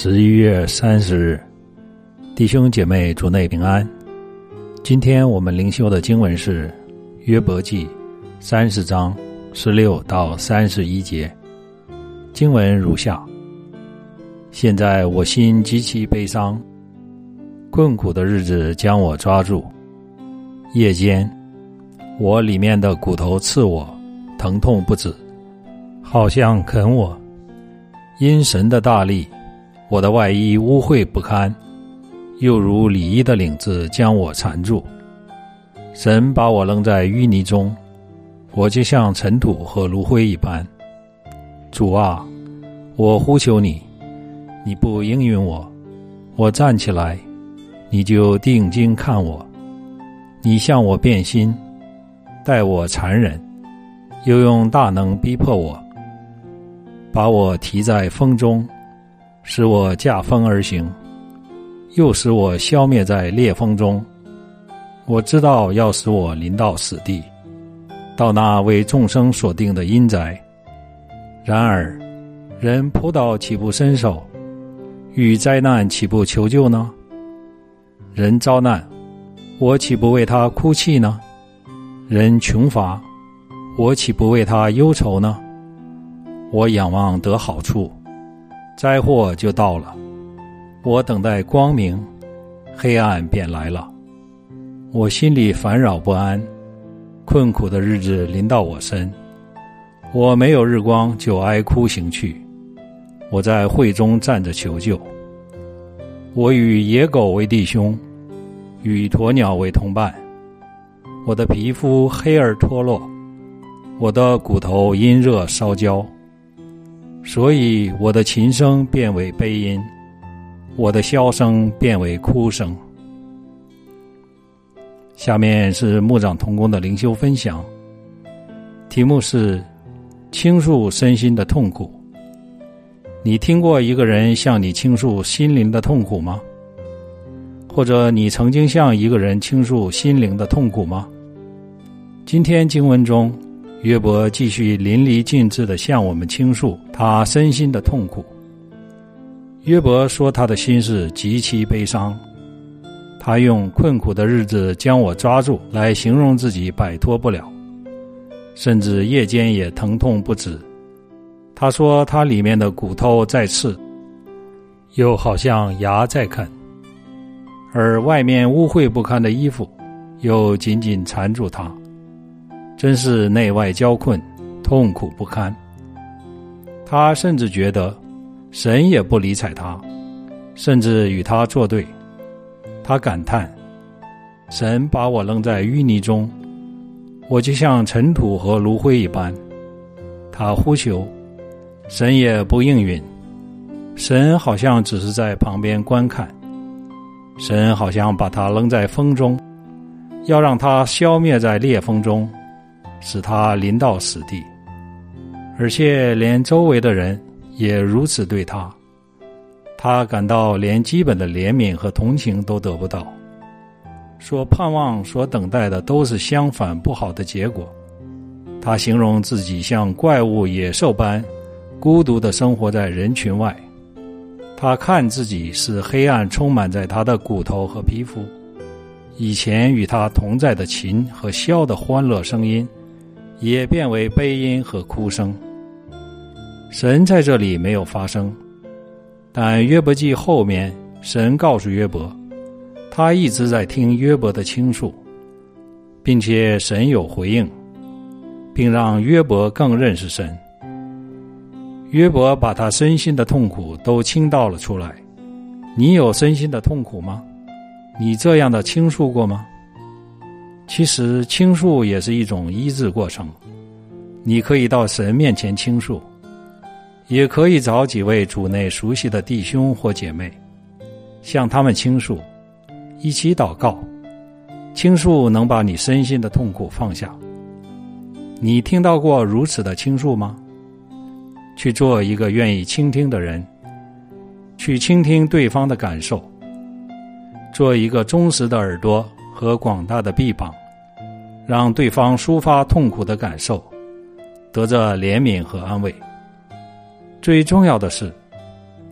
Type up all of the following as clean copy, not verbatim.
11月30日，弟兄姐妹主内平安。今天我们灵修的经文是约伯记30章16到31节。经文如下：现在我心极其悲伤，困苦的日子将我抓住。夜间，我里面的骨头刺我，疼痛不止，好像啃我。因神的大力，我的外衣污秽不堪，又如里衣的领子将我缠住。神把我扔在淤泥中，我就像尘土和炉灰一般。主啊，我呼求你，你不应允我。我站起来，你就定睛看我。你向我变心，待我残忍，又用大能逼迫我，把我提在风中，使我驾风而行，又使我消灭在烈风中。我知道要使我临到死地，到那为众生所定的阴宅。然而人扑倒岂不伸手？遇灾难岂不求救呢？人遭难，我岂不为他哭泣呢？人穷乏，我岂不为他忧愁呢？我仰望得好处，灾祸就到了。我等待光明，黑暗便来了。我心里烦扰不安，困苦的日子临到我身。我没有日光，就哀哭行去。我在会中站着求救。我与野狗为弟兄，与鸵鸟为同伴。我的皮肤黑而脱落，我的骨头因热烧焦。所以我的琴声变为悲音，我的箫声变为哭声。下面是牧长同工的灵修分享，题目是倾诉身心的痛苦。你听过一个人向你倾诉心灵的痛苦吗？或者你曾经向一个人倾诉心灵的痛苦吗？今天经文中，约伯继续淋漓尽致地向我们倾诉他身心的痛苦。约伯说他的心是极其悲伤，他用困苦的日子将我抓住来形容自己摆脱不了，甚至夜间也疼痛不止。他说他里面的骨头在刺，又好像牙在啃，而外面污秽不堪的衣服又紧紧缠住他，真是内外交困，痛苦不堪。他甚至觉得神也不理睬他，甚至与他作对。他感叹，神把我扔在淤泥中，我就像尘土和炉灰一般。他呼求，神也不应允。神好像只是在旁边观看，神好像把他扔在风中，要让他消灭在烈风中，使他临到死地。而且连周围的人也如此对他，他感到连基本的怜悯和同情都得不到，所盼望所等待的都是相反不好的结果。他形容自己像怪物野兽般孤独地生活在人群外。他看自己是黑暗充满在他的骨头和皮肤，以前与他同在的琴和箫的欢乐声音也变为悲音和哭声。神在这里没有发声，但约伯记后面神告诉约伯，他一直在听约伯的倾诉，并且神有回应，并让约伯更认识神。约伯把他身心的痛苦都倾倒了出来。你有身心的痛苦吗？你这样的倾诉过吗？其实倾诉也是一种医治过程。你可以到神面前倾诉，也可以找几位主内熟悉的弟兄或姐妹，向他们倾诉，一起祷告。倾诉能把你身心的痛苦放下。你听到过如此的倾诉吗？去做一个愿意倾听的人，去倾听对方的感受，做一个忠实的耳朵和广大的臂膀，让对方抒发痛苦的感受，得着怜悯和安慰。最重要的是，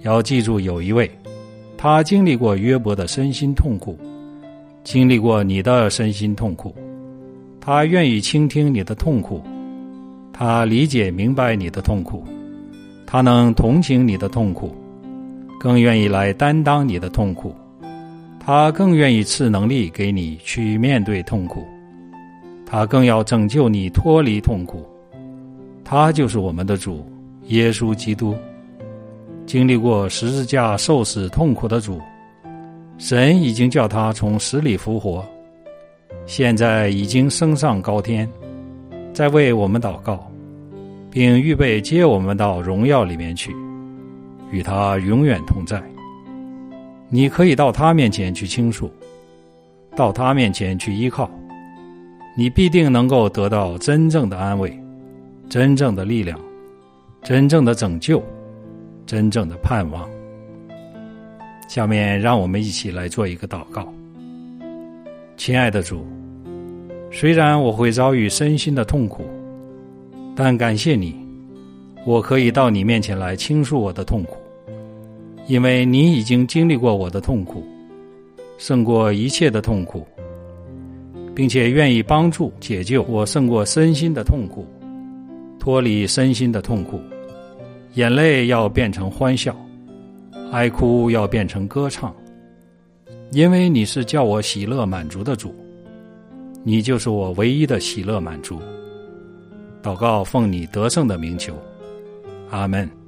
要记住有一位，他经历过约伯的身心痛苦，经历过你的身心痛苦，他愿意倾听你的痛苦，他理解明白你的痛苦，他能同情你的痛苦，更愿意来担当你的痛苦，他更愿意赐能力给你去面对痛苦，他更要拯救你脱离痛苦。他就是我们的主耶稣基督，经历过十字架受死痛苦的主，神已经叫他从死里复活，现在已经升上高天，在为我们祷告，并预备接我们到荣耀里面去，与他永远同在。你可以到他面前去倾诉，到他面前去依靠，你必定能够得到真正的安慰，真正的力量，真正的拯救，真正的盼望。下面让我们一起来做一个祷告。亲爱的主，虽然我会遭遇身心的痛苦，但感谢你，我可以到你面前来倾诉我的痛苦，因为你已经经历过我的痛苦，胜过一切的痛苦，并且愿意帮助解救我胜过身心的痛苦，脱离身心的痛苦，眼泪要变成欢笑，哀哭要变成歌唱，因为你是叫我喜乐满足的主，你就是我唯一的喜乐满足。祷告奉你得胜的名求，阿们。